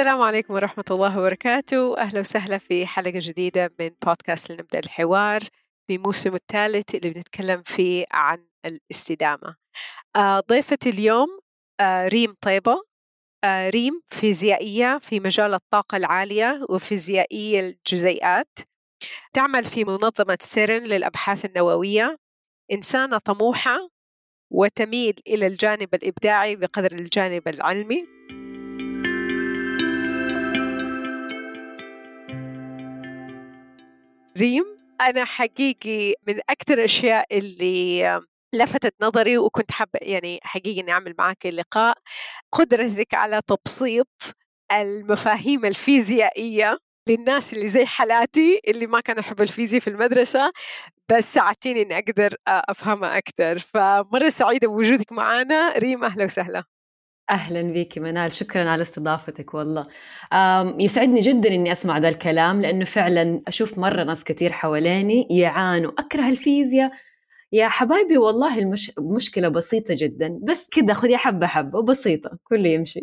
السلام عليكم ورحمة الله وبركاته. أهلا وسهلا في حلقة جديدة من بودكاست لنبدأ الحوار في موسم الثالث اللي بنتكلم فيه عن الاستدامة. ضيفة اليوم ريم طيبة. ريم فيزيائية في مجال الطاقة العالية وفيزيائية الجزيئات، تعمل في منظمة سيرن للأبحاث النووية، إنسانة طموحة وتميل إلى الجانب الإبداعي بقدر الجانب العلمي. ريم، أنا حقيقي من أكثر الأشياء اللي لفتت نظري وكنت حابة حقيقي إني أعمل معك اللقاء قدرتك على تبسيط المفاهيم الفيزيائية للناس اللي زي حالاتي اللي ما كانوا يحبوا الفيزياء في المدرسة، بس ساعدتيني إني أقدر أفهمها أكثر. فمرة سعيدة بوجودك معنا ريم، أهلا وسهلا. أهلا بيكي منال، شكرا على استضافتك. والله يسعدني جدا إني أسمع ذا الكلام، لأنه فعلا أشوف مرة ناس كتير حواليني يعانوا أكره الفيزياء. يا حبايبي والله المشكلة بسيطة جدا، بس كده خذي حبة حبة وبسيطة كله يمشي.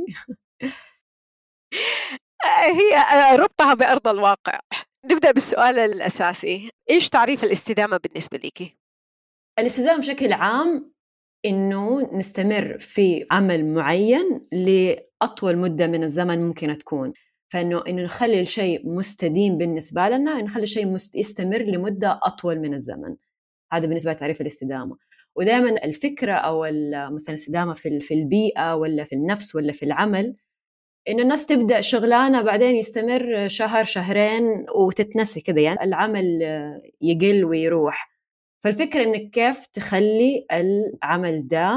هي ربطها بأرض الواقع. نبدأ بالسؤال الأساسي، إيش تعريف الاستدامة بالنسبة لك؟ الاستدامة بشكل عام إنه نستمر في عمل معين لأطول مدة من الزمن ممكن تكون، فإنه نخلي الشيء مستديم بالنسبة لنا، نخلي الشيء يستمر لمدة أطول من الزمن. هذا بالنسبة لتعريف الاستدامة. ودائما الفكرة أو مثلا الاستدامة في البيئة ولا في النفس ولا في العمل، إنه الناس تبدأ شغلانة بعدين يستمر شهر شهرين وتتنسي كده، يعني العمل يقل ويروح. فالفكرة إنك كيف تخلي العمل ده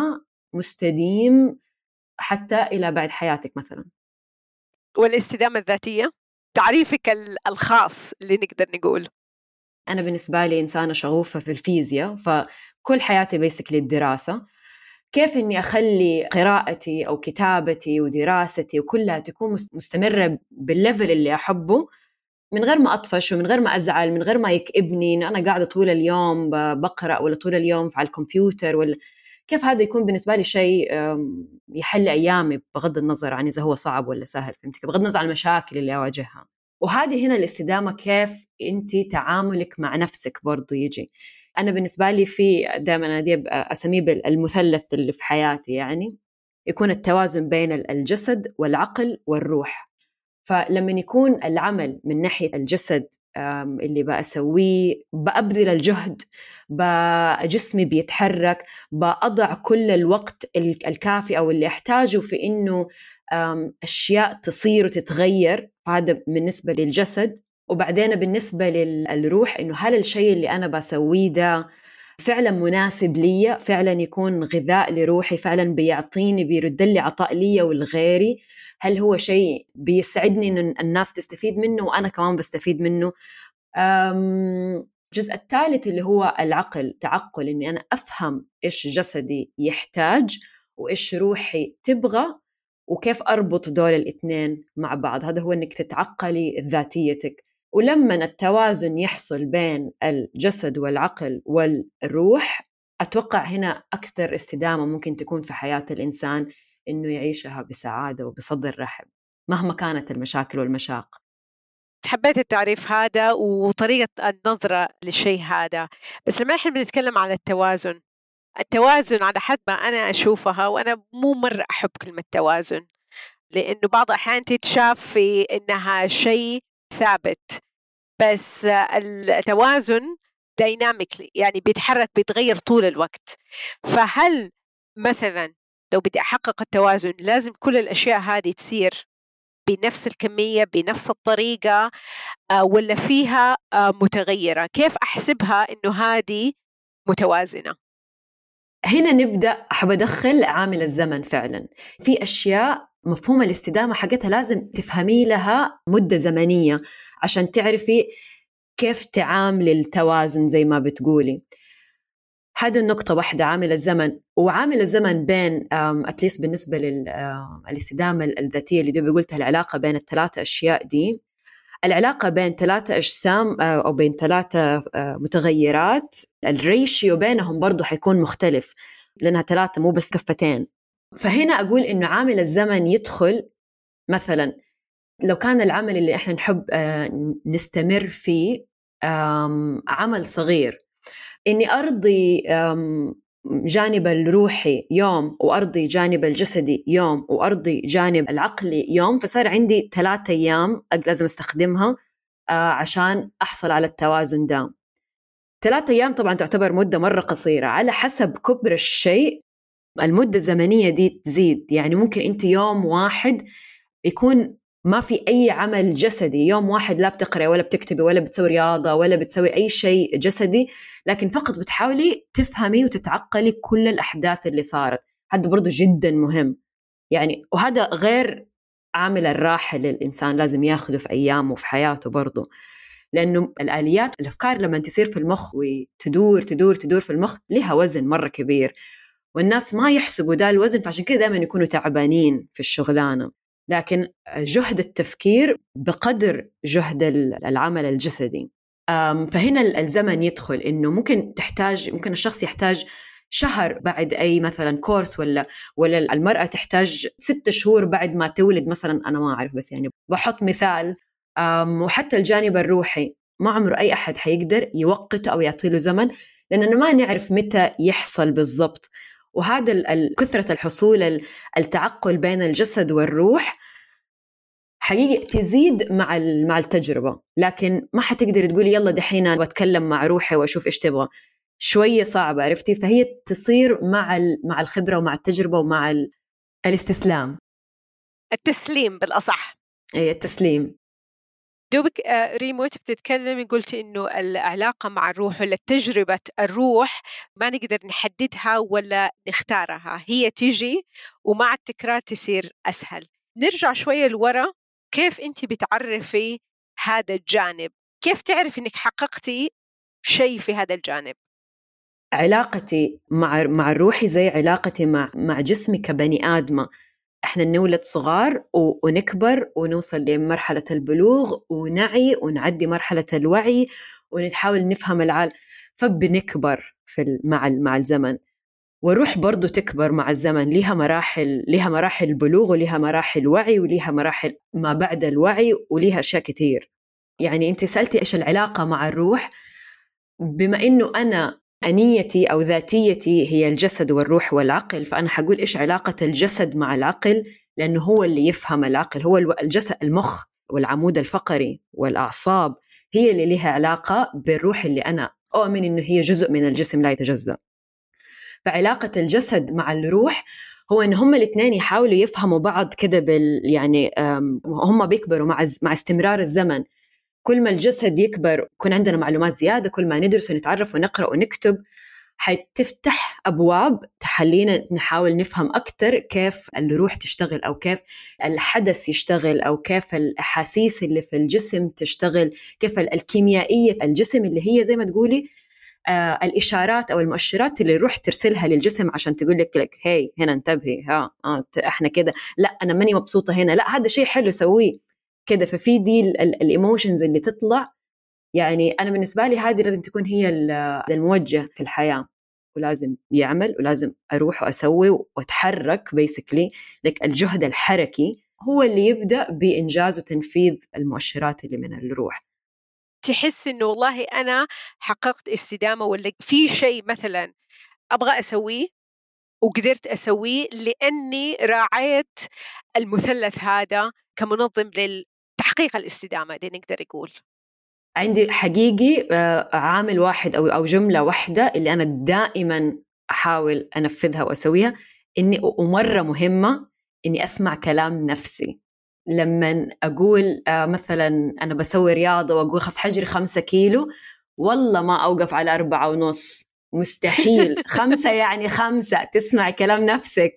مستديم حتى إلى بعد حياتك مثلا. والاستدامة الذاتية تعريفك الخاص اللي نقدر نقول. أنا بالنسبة لي إنسانة شغوفة في الفيزياء، فكل حياتي بيسكلي الدراسة. كيف إني أخلي قراءتي أو كتابتي ودراستي وكلها تكون مستمرة بالليفل اللي أحبه، من غير ما أطفش ومن غير ما أزعل، من غير ما يكئبني إن أنا قاعدة طول اليوم بقرأ ولا طول اليوم على الكمبيوتر، ولا كيف هذا يكون بالنسبة لي شيء يحل أيامي بغض النظر عن إذا هو صعب ولا سهل، فهمتك، بغض النظر عن المشاكل اللي أواجهها. وهذه هنا الاستدامة، كيف أنت تعاملك مع نفسك برضو يجي. أنا بالنسبة لي في دائما أنا أسميه المثلث اللي في حياتي، يعني يكون التوازن بين الجسد والعقل والروح. فلما يكون العمل من ناحية الجسد اللي بأسويه بأبذل الجهد، جسمي بيتحرك، بأضع كل الوقت الكافي أو اللي أحتاجه في إنه أشياء تصير وتتغير، هذا بالنسبة للجسد. وبعدين بالنسبة للروح، إنه هل الشيء اللي أنا بسويه ده فعلا مناسب لي، فعلا يكون غذاء لروحي، فعلا بيعطيني بيرد لي عطاء لي والغيري، هل هو شيء بيسعدني إن الناس تستفيد منه وأنا كمان بستفيد منه. الجزء الثالث اللي هو العقل، تعقل إني أنا أفهم إيش جسدي يحتاج وإيش روحي تبغى وكيف أربط دول الاثنين مع بعض. هذا هو إنك تتعقلي ذاتيتك. ولما التوازن يحصل بين الجسد والعقل والروح، أتوقع هنا أكثر استدامة ممكن تكون في حياة الإنسان، إنه يعيشها بسعادة وبصدر رحب مهما كانت المشاكل والمشاق. حبيت التعريف هذا وطريقة النظرة للشيء هذا. بس لما احنا بنتكلم على التوازن على حد ما أنا أشوفها، وأنا مو مرة أحب كلمة توازن، لأنه بعض الأحيان تتشاف في إنها شيء ثابت، بس التوازن دايناميكلي، يعني بيتحرك بيتغير طول الوقت. فهل مثلا لو بدي أحقق التوازن لازم كل الأشياء هذه تصير بنفس الكمية بنفس الطريقة، ولا فيها متغيرة؟ كيف أحسبها إنه هذه متوازنة؟ هنا نبدأ، أحب أدخل عامل الزمن. فعلا في أشياء مفهوم الاستدامة حقتها لازم تفهمي لها مدة زمنية عشان تعرفي كيف تعامل التوازن زي ما بتقولي. هذا النقطة واحدة، عامل الزمن. وعامل الزمن بين أتليس بالنسبة للاستدامة الذاتية اللي قلتها، العلاقة بين الثلاثة أشياء دي، العلاقة بين ثلاثة أجسام أو بين ثلاثة متغيرات، الريشيو بينهم برضو حيكون مختلف لأنها ثلاثة مو بس كفتين. فهنا أقول إنه عامل الزمن يدخل مثلا لو كان العمل اللي إحنا نحب نستمر فيه عمل صغير، إني أرضي جانب الروحي يوم، وأرضي جانب الجسدي يوم، وأرضي جانب العقلي يوم، فصار عندي 3 أيام لازم أستخدمها عشان أحصل على التوازن ده. 3 أيام طبعا تعتبر مدة مرة قصيرة، على حسب كبر الشيء المدة الزمنية دي تزيد. يعني ممكن أنت يوم واحد يكون ما في أي عمل جسدي، يوم واحد لا بتقرأ ولا بتكتبي ولا بتسوي رياضة ولا بتسوي أي شيء جسدي، لكن فقط بتحاولي تفهمي وتتعقلي كل الأحداث اللي صارت. هذا برضو جدا مهم يعني، وهذا غير عامل الراحة للإنسان لازم ياخده في أيامه وفي حياته برضو، لأنه الآليات الأفكار لما تصير في المخ وتدور تدور تدور في المخ لها وزن مرة كبير، والناس ما يحسبوا ده الوزن، فعشان كده دائما يكونوا تعبانين في الشغلانة. لكن جهد التفكير بقدر جهد العمل الجسدي. فهنا الزمن يدخل، إنه ممكن الشخص يحتاج شهر بعد أي مثلا كورس، ولا المرأة تحتاج 6 شهور بعد ما تولد مثلا، أنا ما أعرف بس يعني بحط مثال. وحتى الجانب الروحي ما عمره أي أحد حيقدر يوقته أو يعطيله زمن، لأننا ما نعرف متى يحصل بالضبط. وهذا كثرة الحصول التعقل بين الجسد والروح حقيقي تزيد مع التجربة، لكن ما حتقدر تقولي يلا دحين بتكلم مع روحي وأشوف إيش تبغى، شوية صعبة، عرفتي؟ فهي تصير مع الخبرة ومع التجربة ومع الاستسلام، التسليم بالأصح. أي التسليم. دوبك ريموت بتتكلمي قلتي إنه العلاقة مع الروح ولا تجربة الروح ما نقدر نحددها ولا نختارها، هي تيجي ومع التكرار تصير أسهل. نرجع شوية لورا، كيف أنت بتعرفي هذا الجانب؟ كيف تعرف إنك حققتي شيء في هذا الجانب؟ علاقتي مع الروحي زي علاقتي مع جسمي كبني آدمة. احنا نولد صغار ونكبر ونوصل لمرحلة البلوغ ونعي ونعدي مرحلة الوعي ونحاول نفهم العالم، فبنكبر مع الزمن. والروح برضو تكبر مع الزمن، لها مراحل بلوغ ولها مراحل وعي ولها مراحل ما بعد الوعي ولها أشياء كتير. يعني أنت سألتي إيش العلاقة مع الروح، بما إنه أنا أنيتي أو ذاتيتي هي الجسد والروح والعقل، فأنا حقول إيش علاقة الجسد مع العقل، لأنه هو اللي يفهم العقل، هو الجسد، المخ والعمود الفقري والأعصاب هي اللي لها علاقة بالروح اللي أنا أؤمن إنه هي جزء من الجسم لا يتجزأ. فعلاقة الجسد مع الروح هو إن هم الاثنين يحاولوا يفهموا بعض كده يعني هم بيكبروا مع استمرار الزمن. كل ما الجسد يكبر يكون عندنا معلومات زيادة، كل ما ندرس ونتعرف ونقرأ ونكتب حتفتح أبواب تخلينا نحاول نفهم أكتر كيف الروح تشتغل، أو كيف الحدث يشتغل، أو كيف الأحاسيس اللي في الجسم تشتغل، كيف الكيميائية الجسم اللي هي زي ما تقولي الإشارات أو المؤشرات اللي الروح ترسلها للجسم عشان تقول لك هاي هنا انتبهي، احنا كده، لا أنا ماني مبسوطة هنا، لا هذا شيء حلو سويه كده. ففي دي الإيموشنز اللي تطلع. يعني أنا بالنسبة لي هذه لازم تكون هي الموجه في الحياة، ولازم يعمل ولازم أروح وأسوي وأتحرك بيسكلي. لك الجهد الحركي هو اللي يبدأ بإنجاز وتنفيذ المؤشرات اللي من الروح. تحس إنه والله أنا حققت استدامة، ولا في شيء مثلا أبغى أسويه وقدرت أسويه لأني راعيت المثلث هذا كمنظم للتحقيق الاستدامة دي، نقدر يقول. عندي حقيقي عامل واحد أو جملة واحدة اللي أنا دائما أحاول أنفذها وأسويها، ومرة مهمة إني أسمع كلام نفسي. لما أقول مثلا أنا بسوي رياضة وأقول خلاص حجري 5 كيلو، والله ما أوقف على 4.5، مستحيل. 5 يعني 5، تسمع كلام نفسك.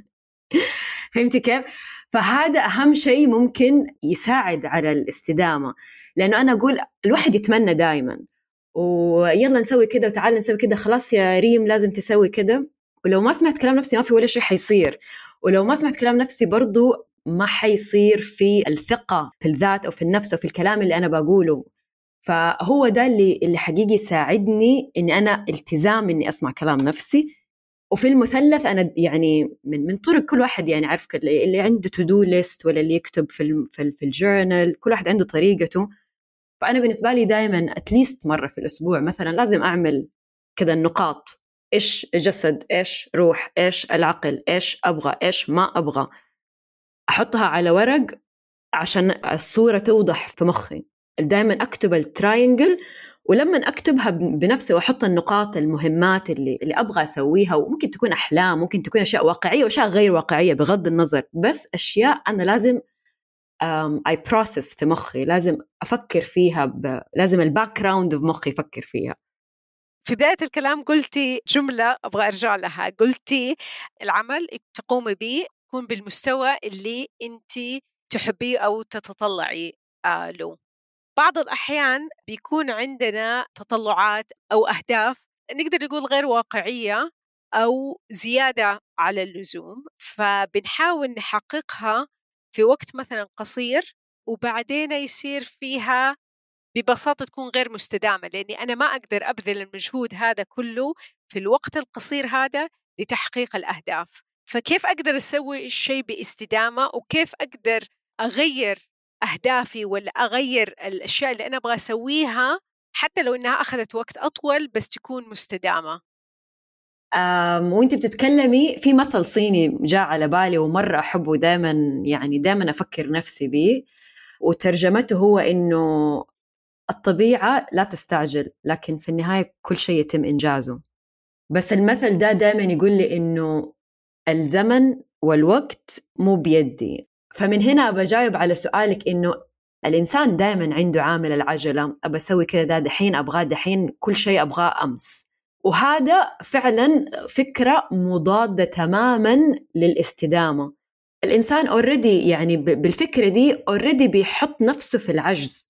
فهمتي كيف؟ فهذا أهم شيء ممكن يساعد على الاستدامة، لأنه أنا أقول الواحد يتمنى دائما ويلا نسوي كده وتعال نسوي كده، خلاص يا ريم لازم تسوي كده، ولو ما سمعت كلام نفسي ما في ولا شيء حيصير. ولو ما سمعت كلام نفسي برضو ما حيصير في الثقة في الذات أو في النفس أو في الكلام اللي أنا بقوله. فهو ده اللي حقيقي يساعدني إن أنا التزام إني أسمع كلام نفسي، وفي المثلث أنا يعني من طرق كل واحد يعني عارف اللي عنده to do list ولا اللي يكتب في الجورنال، كل واحد عنده طريقته. فأنا بالنسبة لي دائما أتليست مرة في الأسبوع مثلا لازم أعمل كذا النقاط، إيش جسد، إيش روح، إيش العقل، إيش أبغى، إيش ما أبغى، أحطها على ورق عشان الصورة توضح في مخي. دائما أكتب التراينجل، ولما أكتبها بنفسي وأحط النقاط المهمات اللي أبغى أسويها، وممكن تكون أحلام، ممكن تكون أشياء واقعية وأشياء غير واقعية بغض النظر، بس أشياء أنا لازم I process في مخي، لازم أفكر فيها لازم الباك جراوند في مخي يفكر فيها. في بداية الكلام قلتي جملة أبغى أرجع لها، قلتي العمل تقومي به يكون بالمستوى اللي أنت تحبيه أو تتطلعي له. بعض الأحيان بيكون عندنا تطلعات أو أهداف نقدر نقول غير واقعية أو زيادة على اللزوم، فبنحاول نحققها في وقت مثلا قصير، وبعدين يصير فيها ببساطة تكون غير مستدامة، لأني أنا ما أقدر أبذل المجهود هذا كله في الوقت القصير هذا لتحقيق الأهداف. فكيف أقدر أسوي الشيء باستدامة، وكيف أقدر أغير أهدافي ولا أغير الأشياء اللي أنا أبغى أسويها حتى لو إنها أخذت وقت أطول بس تكون مستدامة. وانت بتتكلمي في مثل صيني جاء على بالي ومرة أحبه دائما، يعني دائما أفكر نفسي به، وترجمته هو إنه الطبيعة لا تستعجل، لكن في النهاية كل شيء يتم إنجازه. بس المثل ده دائما يقول لي إنه الزمن والوقت مو بيدي. فمن هنا بجاوب على سؤالك إنه الإنسان دائما عنده عامل العجلة، أبى أسوي كذا دحين، أبغاه دحين، كل شيء أبغاه أمس. وهذا فعلا فكرة مضادة تماما للاستدامة. الإنسان already يعني بالفكرة دي already بيحط نفسه في العجز،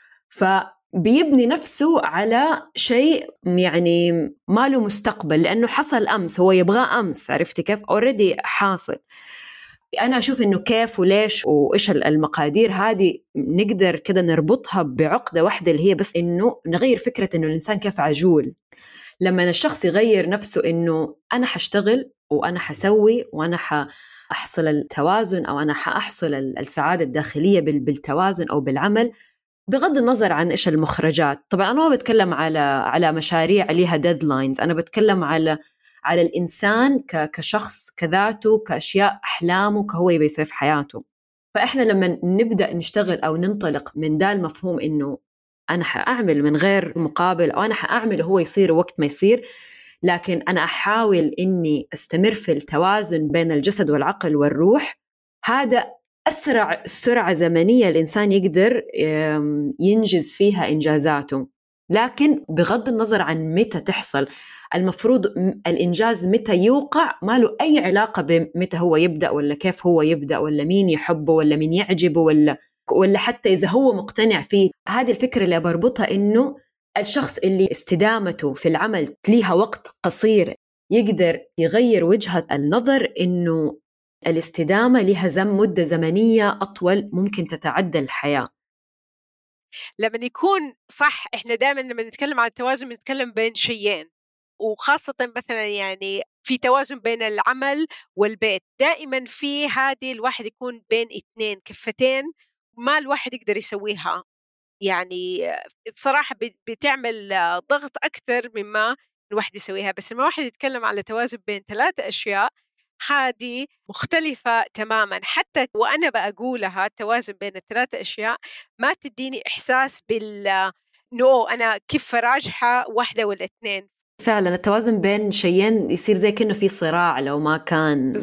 فبيبني نفسه على شيء يعني ما له مستقبل، لأنه حصل أمس، هو يبغى أمس، عرفتي كيف؟ already حاصل. أنا أشوف إنه كيف وليش وإيش المقادير هذه نقدر كده نربطها بعقدة واحدة، اللي هي بس إنه نغير فكرة إنه الإنسان كيف عجول. لما الشخص يغير نفسه إنه أنا حشتغل وأنا حسوي وأنا حأحصل التوازن، أو أنا حأحصل السعادة الداخلية بالتوازن أو بالعمل، بغض النظر عن إيش المخرجات. طبعا أنا ما بتكلم على مشاريع ليها ديدلاينز، أنا بتكلم على الإنسان كشخص، كذاته، كأشياء أحلامه، كهو يبي يسوي في حياته. فإحنا لما نبدأ نشتغل أو ننطلق من دا المفهوم إنه أنا حأعمل من غير مقابل، أو أنا حأعمل هو يصير وقت ما يصير، لكن أنا أحاول إني أستمر في التوازن بين الجسد والعقل والروح، هذا أسرع سرعة زمنية الإنسان يقدر ينجز فيها إنجازاته. لكن بغض النظر عن متى تحصل، المفروض الإنجاز متى يوقع ما له أي علاقة بمتى هو يبدأ، ولا كيف هو يبدأ، ولا مين يحبه، ولا مين يعجبه، ولا حتى إذا هو مقتنع فيه. هذه الفكرة اللي بربطها، إنه الشخص اللي استدامته في العمل ليها وقت قصير يقدر يغير وجهة النظر، إنه الاستدامة لها مدة زمنية أطول، ممكن تتعدى الحياة. لما يكون صح، إحنا دائما لما نتكلم عن التوازن بنتكلم بين شيئين، وخاصة مثلا يعني في توازن بين العمل والبيت، دائما في هذه الواحد يكون بين اثنين كفتين ما الواحد يقدر يسويها. يعني بصراحة بتعمل ضغط أكثر مما الواحد بيسويها. بس لما الواحد يتكلم على توازن بين 3 أشياء، هذه مختلفة تماما. حتى وأنا بقولها توازن بين 3 أشياء ما تديني إحساس نو أنا كيف راجحة واحدة ولا 2. فعلا التوازن بين شيئين يصير زي كأنه في صراع لو ما كان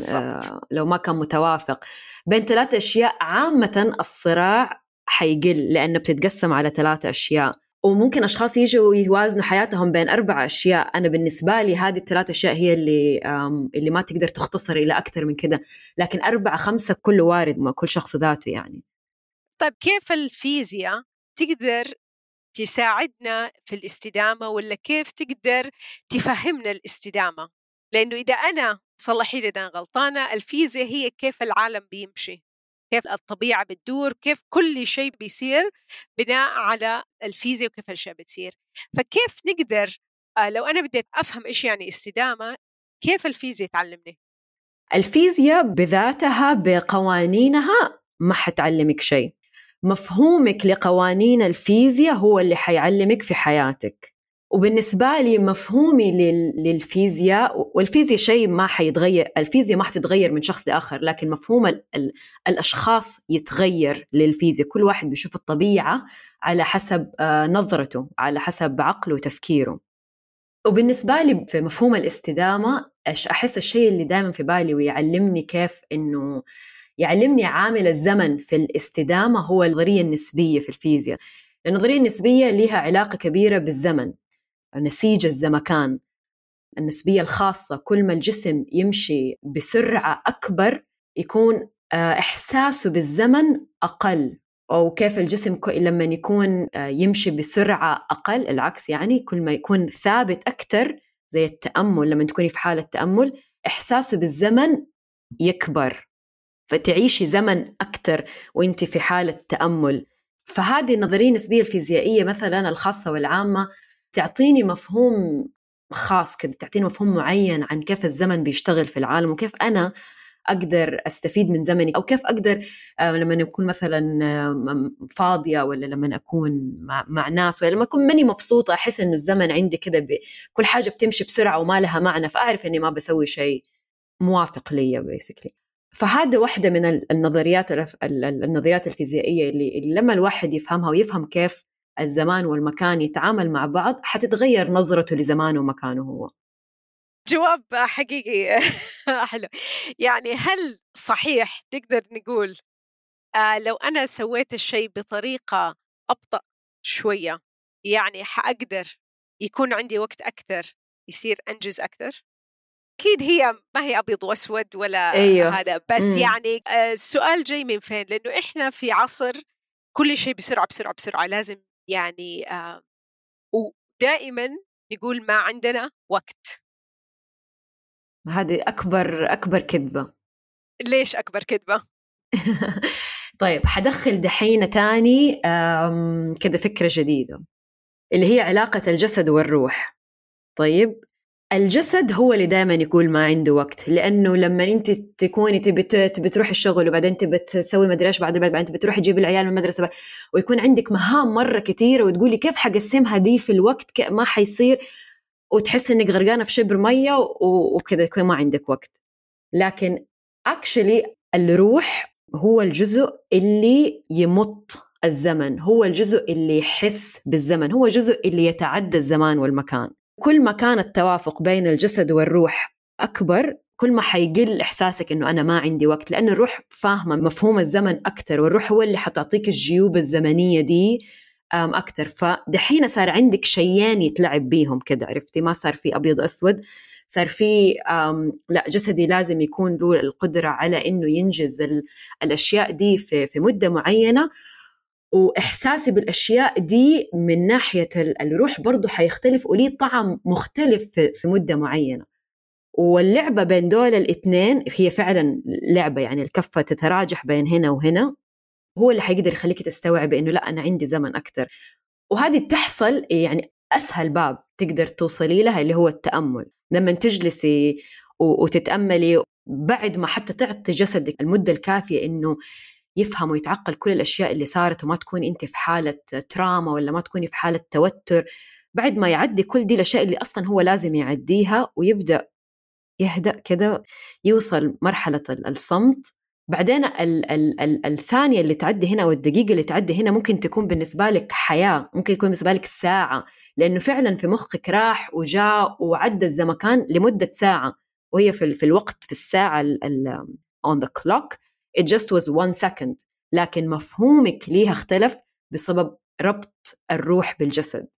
متوافق. بين 3 أشياء عامة الصراع حيقل، لأنه بتتقسم على 3 أشياء. وممكن أشخاص يجوا يوازنوا حياتهم بين 4 أشياء. أنا بالنسبة لي هذه 3 أشياء هي اللي ما تقدر تختصر إلى أكثر من كده، لكن 4 5 كله وارد، ما كل شخص ذاته يعني. طيب كيف الفيزياء تقدر تساعدنا في الاستدامة، ولا كيف تقدر تفهمنا الاستدامة؟ لأنه إذا أنا صلحي لي إذا أنا غلطانة، الفيزياء هي كيف العالم بيمشي، كيف الطبيعة بتدور، كيف كل شيء بيصير بناء على الفيزياء، وكيف الأشياء بتصير. فكيف نقدر لو أنا بديت أفهم إيش يعني استدامة، كيف الفيزياء تعلمني؟ الفيزياء بذاتها بقوانينها ما حتعلمك شيء. مفهومك لقوانين الفيزياء هو اللي حيعلمك في حياتك. وبالنسبة لي مفهومي للفيزياء، والفيزياء شيء ما حيتغير، الفيزياء ما حتتغير من شخص لآخر، لكن مفهوم الأشخاص يتغير للفيزياء. كل واحد بيشوف الطبيعة على حسب نظرته، على حسب عقله وتفكيره. وبالنسبة لي في مفهوم الاستدامة، أحس الشيء اللي دائما في بالي ويعلمني كيف إنه يعلمني عامل الزمن في الاستدامة هو النظرية النسبية في الفيزياء. النظرية النسبية لها علاقة كبيرة بالزمن، نسيج الزمكان، النسبية الخاصة. كل ما الجسم يمشي بسرعة أكبر يكون إحساسه بالزمن أقل، أو كيف الجسم لما يكون يمشي بسرعة أقل العكس، يعني كل ما يكون ثابت أكتر زي التأمل، لما تكوني في حالة تأمل إحساسه بالزمن يكبر، فتعيشي زمن أكتر وإنتي في حالة تأمل. فهذه النظرية النسبية الفيزيائية مثلا الخاصة والعامة تعطيني مفهوم خاص كده، تعطيني مفهوم معين عن كيف الزمن بيشتغل في العالم، وكيف أنا أقدر أستفيد من زمني، أو كيف أقدر لما أكون مثلا فاضية، ولا لما أكون مع ناس، ولا لما أكون ماني مبسوطة أحس إنه الزمن عندي كده كل حاجة بتمشي بسرعة وما لها معنى، فأعرف إني ما بسوي شيء موافق لي basically. فهذا واحدة من النظريات الفيزيائية اللي لما الواحد يفهمها ويفهم كيف الزمان والمكان يتعامل مع بعض حتتغير نظرته لزمانه ومكانه هو. جواب حقيقي حلو. يعني هل صحيح تقدر نقول لو أنا سويت الشيء بطريقة أبطأ شوية يعني حأقدر يكون عندي وقت أكثر، يصير أنجز أكثر؟ أكيد هي ما هي أبيض وأسود ولا أيوه. هذا، بس يعني السؤال جاي من فين؟ لأنه إحنا في عصر كل شيء بسرعة بسرعة بسرعة، لازم يعني ودائما نقول ما عندنا وقت. هذه أكبر كذبة. ليش أكبر كذبة؟ طيب حدخل دحين تاني كده فكرة جديدة اللي هي علاقة الجسد والروح. طيب الجسد هو اللي دائما يقول ما عنده وقت، لأنه لما أنت تكوني تبي تروح الشغل، وبعدين تبي تسوي مدري إيش بعدين تبي تروحي تجيب العيال من المدرسة ويكون عندك مهام مرة كتيرة، وتقولي كيف حقسمها دي في الوقت، ما حيصير، وتحس إنك غرقانة في شبر مية وكذا يكون ما عندك وقت. لكن actually الروح هو الجزء اللي يمط الزمن، هو الجزء اللي يحس بالزمن، هو الجزء اللي يتعدى الزمان والمكان. كل ما كان التوافق بين الجسد والروح أكبر كل ما حيقل إحساسك إنه أنا ما عندي وقت، لأن الروح فاهمة مفهوم الزمن أكتر، والروح هو اللي حتعطيك الجيوب الزمنية دي أكتر. فدحين صار عندك شيئين يتلعب بيهم كده، عرفتي؟ ما صار في أبيض أسود، صار في لا، جسدي لازم يكون له القدرة على إنه ينجز الأشياء دي في مدة معينة، وإحساسي بالأشياء دي من ناحية الروح برضو حيختلف وليه طعم مختلف في مدة معينة. واللعبة بين دول الاثنين هي فعلا لعبة، يعني الكفة تتراجح بين هنا وهنا، هو اللي حيقدر يخليك تستوعب إنه لا أنا عندي زمن أكتر. وهذه تحصل يعني أسهل باب تقدر توصلي لها اللي هو التأمل. لما تجلسي وتتأملي بعد ما حتى تعطي جسدك المدة الكافية إنه يفهم ويتعقل كل الأشياء اللي صارت، وما تكون أنت في حالة تراما ولا ما تكوني في حالة توتر، بعد ما يعدي كل دي الأشياء اللي أصلا هو لازم يعديها ويبدأ يهدأ كده، يوصل مرحلة الصمت. بعدين الثانية اللي تعدي هنا والدقيقة اللي تعدي هنا ممكن تكون بالنسبة لك حياة، ممكن يكون بالنسبة لك ساعة، لأنه فعلا في مخك راح وجاء وعدى الزمكان لمدة ساعة، وهي في الوقت في الساعة on the clock it just was 1 second. لكن مفهومك ليها اختلف بسبب ربط الروح بالجسد.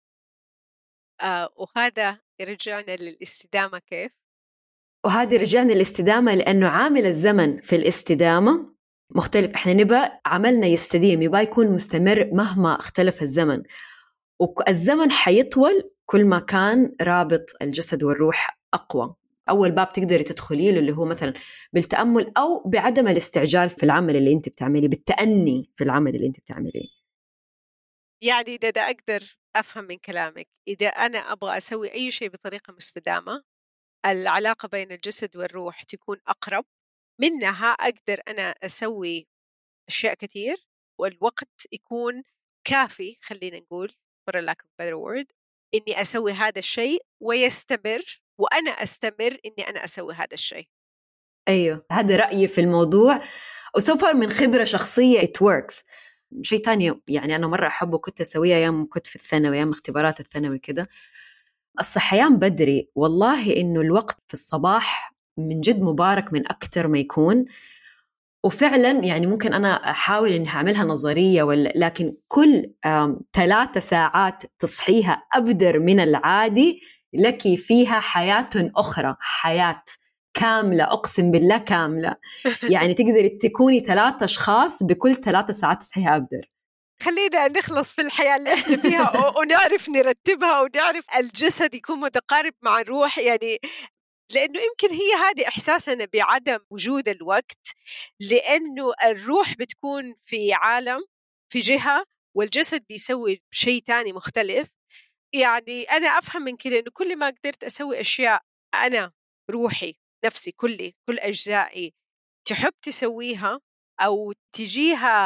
وهذا يرجعنا للاستدامة. كيف؟ وهذه رجعنا للاستدامة، لأنه عامل الزمن في الاستدامة مختلف. إحنا نبقى عملنا يستديم، يبقى يكون مستمر مهما اختلف الزمن، والزمن حيطول كل ما كان رابط الجسد والروح أقوى. أول باب تقدري تدخليه اللي هو مثلا بالتأمل، أو بعدم الاستعجال في العمل اللي أنت بتعمليه، بالتأني في العمل اللي أنت بتعمليه. يعني إذا أقدر أفهم من كلامك، إذا أنا أبغى أسوي أي شيء بطريقة مستدامة العلاقة بين الجسد والروح تكون أقرب، منها أقدر أنا أسوي أشياء كثير، والوقت يكون كافي، خلينا نقول for lack of better word، إني أسوي هذا الشيء ويستمر، وأنا أستمر إني أنا أسوي هذا الشيء. أيوه، هذا رأيي في الموضوع، وسوفر من خبرة شخصية it works. شيء تاني يعني أنا مرة أحبه كنت أسويه أيام كنت في الثانوي، أيام اختبارات الثانوي كده، الصحيان بدري. والله إنه الوقت في الصباح من جد مبارك من أكتر ما يكون. وفعلا يعني ممكن أنا أحاول إني أعملها نظرية لكن كل 3 ساعات تصحيها أبدر من العادي لك فيها حياة أخرى، حياة كاملة، أقسم بالله كاملة. يعني تقدري تكوني 3 أشخاص بكل 3 ساعات تصحيها أبدر. خلينا نخلص في الحياة اللي احنا فيها ونعرف نرتبها، ونعرف الجسد يكون متقارب مع الروح، يعني لأنه يمكن هي هذه إحساسنا بعدم وجود الوقت، لأنه الروح بتكون في عالم، في جهة، والجسد بيسوي شيء تاني مختلف. يعني أنا أفهم من كده إنه كل ما قدرت أسوي أشياء أنا روحي نفسي كل أجزائي تحب تسويها أو تجيها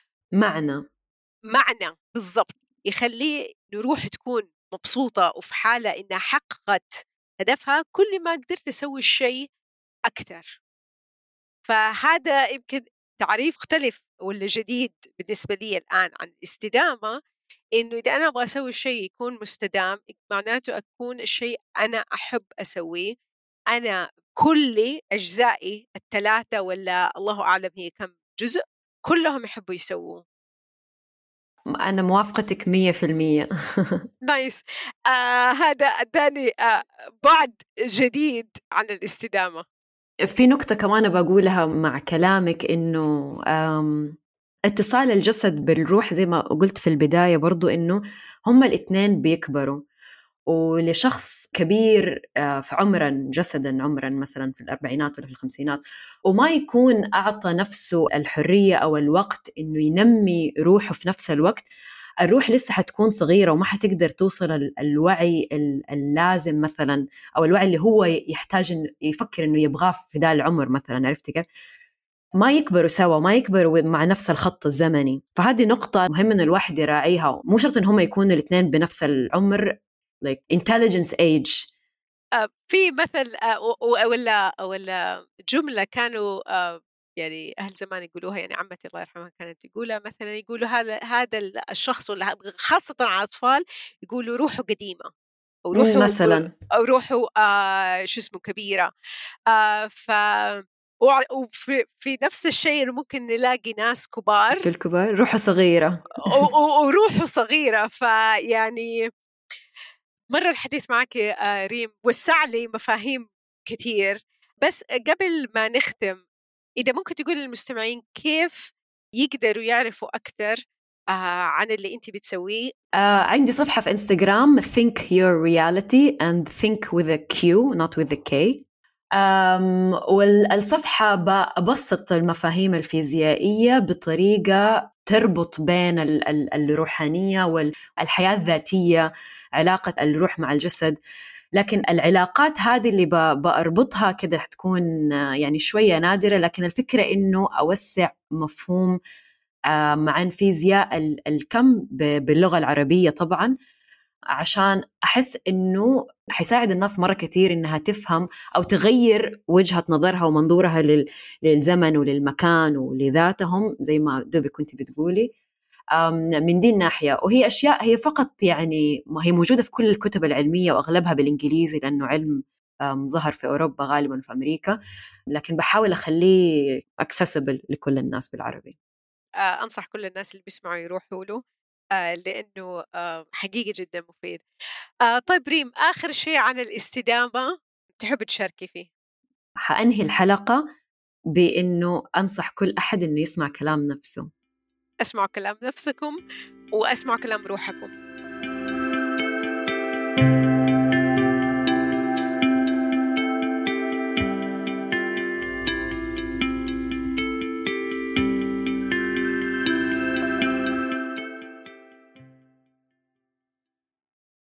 معنى بالضبط، يخليه نروح تكون مبسوطة وفي حالة إنها حققت هدفها، كل ما قدرت أسوي الشيء أكثر. فهذا يمكن تعريف مختلف ولا جديد بالنسبة لي الآن عن الاستدامة، إنه إذا أنا أبغى أسوي شيء يكون مستدام، معناته أكون الشيء أنا أحب أسويه، أنا كل أجزائي 3 ولا الله أعلم هي كم جزء كلهم يحبوا يسووه. أنا موافقتك 100%. نايس. هذا أداني بعد جديد عن الاستدامة. في نقطة كمان بقولها مع كلامك، إنه اتصال الجسد بالروح زي ما قلت في البداية برضو، إنه هما الاثنين بيكبروا. ولشخص كبير في عمرا جسدا، عمرا مثلا في 40 ولا في 50، وما يكون أعطى نفسه الحرية أو الوقت إنه ينمي روحه في نفس الوقت، الروح لسه حتكون صغيرة وما حتقدر توصل الوعي اللازم مثلا، أو الوعي اللي هو يحتاج إنه يفكر إنه يبغاه في ذا العمر مثلا. عرفتي كيف؟ ما يكبروا سوا، ما يكبروا مع نفس الخط الزمني. فهذه نقطة مهمة إن الواحد يراعيها. مو شرط إن هم يكونوا الاثنين بنفس العمر like intelligence age. في مثل ولا جملة كانوا يعني أهل زمان يقولوها، يعني عمتي الله يرحمها كانت تقولها، مثلا يقولوا هذا الشخص، ولا خاصة على الأطفال يقولوا روحه قديمة، أو روحه مثلا أو روحه شو اسمه كبيرة. ف وفي نفس الشيء ممكن نلاقي ناس كبار في الكبار روحه صغيرة وروحه صغيرة. فيعني مرة الحديث معك ريم وسع لي مفاهيم كتير. بس قبل ما نختم، إذا ممكن تقول للمستمعين كيف يقدروا يعرفوا أكثر عن اللي أنت بتسويه. عندي صفحة في إنستغرام think your reality and think with a Q not with a K. والصفحة ببسط المفاهيم الفيزيائية بطريقة تربط بين الروحانية والحياة الذاتية، علاقة الروح مع الجسد. لكن العلاقات هذه اللي بأربطها كده تكون يعني شوية نادرة، لكن الفكرة إنه أوسع مفهوم مع فيزياء الكم باللغة العربية طبعاً، عشان أحس إنه حيساعد الناس مرة كتير إنها تفهم أو تغير وجهة نظرها ومنظورها للزمن وللمكان ولذاتهم، زي ما دوبي كنت بتقولي من دي الناحية. وهي أشياء هي فقط يعني ما هي موجودة في كل الكتب العلمية وأغلبها بالإنجليزي، لأنه علم ظهر في أوروبا غالباً في أمريكا، لكن بحاول أخليه accessible لكل الناس بالعربي. أنصح كل الناس اللي بيسمعوا يروحوا له، لأنه حقيقي جدا مفيد. طيب ريم، آخر شيء عن الاستدامة تحب تشاركي فيه؟ حأنهي الحلقة بأنه أنصح كل أحد أنه يسمع كلام نفسه. أسمعوا كلام نفسكم وأسمعوا كلام روحكم.